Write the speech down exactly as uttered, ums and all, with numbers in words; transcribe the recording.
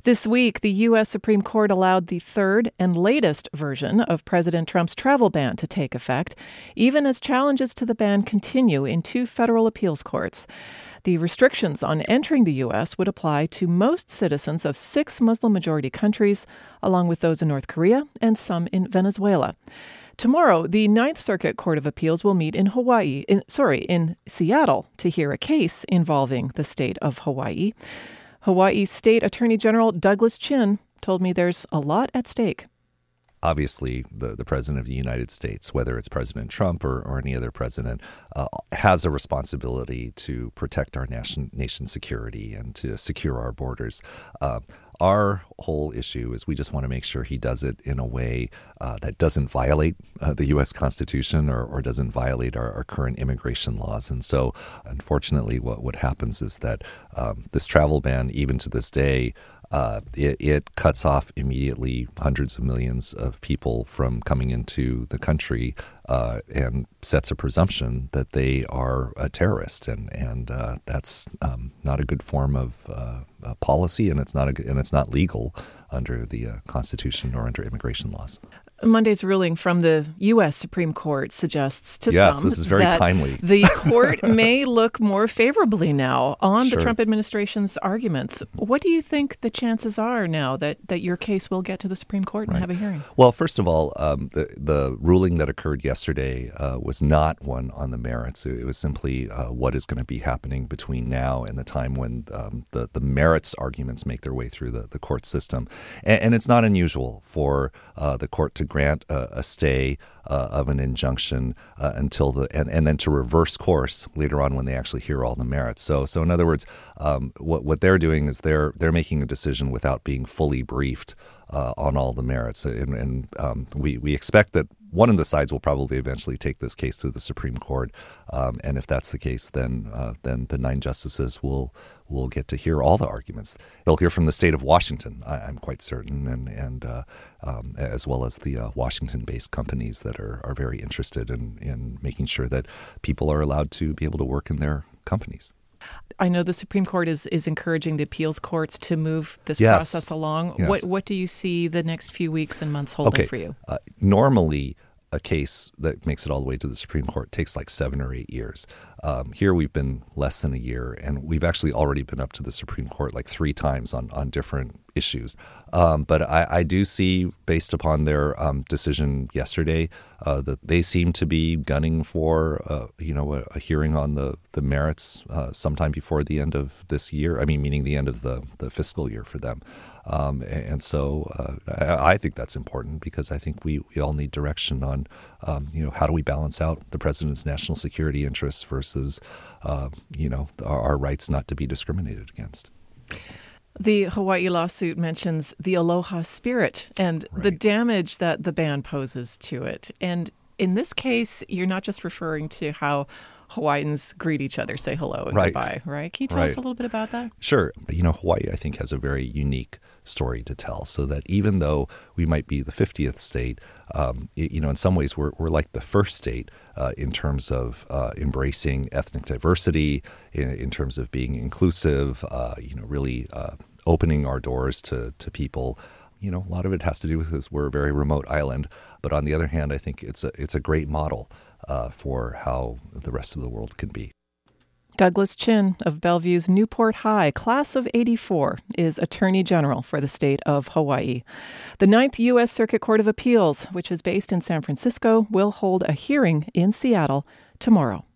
This week, the U S Supreme Court allowed the third and latest version of President Trump's travel ban to take effect, even as challenges to the ban continue in two federal appeals courts. The restrictions on entering the U S would apply to most citizens of six Muslim-majority countries, along with those in North Korea and some in Venezuela. Tomorrow, the Ninth Circuit Court of Appeals will meet in Hawaii, in, sorry, in Seattle, to hear a case involving the state of Hawaii. Hawaii State Attorney General Douglas Chin told me there's a lot at stake. Obviously, the, the president of the United States, whether it's President Trump or, or any other president, uh, has a responsibility to protect our nation, nation's security and to secure our borders. Uh, our whole issue is we just want to make sure he does it in a way uh, that doesn't violate uh, the U S Constitution or, or doesn't violate our, our current immigration laws. And so, unfortunately, what, what happens is that um, this travel ban, even to this day, Uh, it, it cuts off immediately hundreds of millions of people from coming into the country uh, and sets a presumption that they are a terrorist, and and uh, that's um, not a good form of uh, uh, policy, and it's not a, and it's not legal under the uh, Constitution or under immigration laws. Monday's ruling from the U S Supreme Court suggests to yes, some this is very that timely. the court may look more favorably now on Sure. the Trump administration's arguments. What do you think the chances are now that, that your case will get to the Supreme Court and Right. have a hearing? Well, first of all, um, the, the ruling that occurred yesterday uh, was not one on the merits. It was simply uh, what is going to be happening between now and the time when um, the, the merits arguments make their way through the, the court system. And, and it's not unusual for uh, the court to grant a, a stay uh, of an injunction uh, until the and, and then to reverse course later on when they actually hear all the merits. So, so in other words, um, what what they're doing is they're they're making a decision without being fully briefed uh, on all the merits, and, and um, we we expect that one of the sides will probably eventually take this case to the Supreme Court, um, and if that's the case, then uh, then the nine justices will will get to hear all the arguments. They'll hear from the state of Washington, I, I'm quite certain, and and uh, um, as well as the uh, Washington-based companies that are are very interested in in making sure that people are allowed to be able to work in their companies. I know the Supreme Court is, is encouraging the appeals courts to move this Yes. process along. Yes. What what do you see the next few weeks and months holding Okay. for you? Uh, normally, a case that makes it all the way to the Supreme Court takes like seven or eight years. Um, here we've been less than a year, and we've actually already been up to the Supreme Court like three times on, on different issues. Um, but I, I do see, based upon their um, decision yesterday, uh, that they seem to be gunning for uh, you know a, a hearing on the the merits uh, sometime before the end of this year. I mean, meaning the end of the the fiscal year for them. Um, and so uh, I, I think that's important because I think we, we all need direction on, um, you know, how do we balance out the president's national security interests versus, uh, you know, our, our rights not to be discriminated against. The Hawaii lawsuit mentions the aloha spirit and Right. the damage that the ban poses to it. And in this case, you're not just referring to how Hawaiians greet each other, say hello and Right. goodbye, right? Can you tell Right. us a little bit about that? Sure. You know, Hawaii, I think, has a very unique story to tell, so that even though we might be the fiftieth state, um, you know, in some ways we're, we're like the first state uh, in terms of uh, embracing ethnic diversity, in, in terms of being inclusive, uh, you know, really uh, opening our doors to, to people. You know, a lot of it has to do with this. We're a very remote island. But on the other hand, I think it's a, it's a great model uh, for how the rest of the world can be. Douglas Chin of Bellevue's Newport High, class of eighty-four, is Attorney General for the state of Hawaii. The Ninth U S Circuit Court of Appeals, which is based in San Francisco, will hold a hearing in Seattle tomorrow.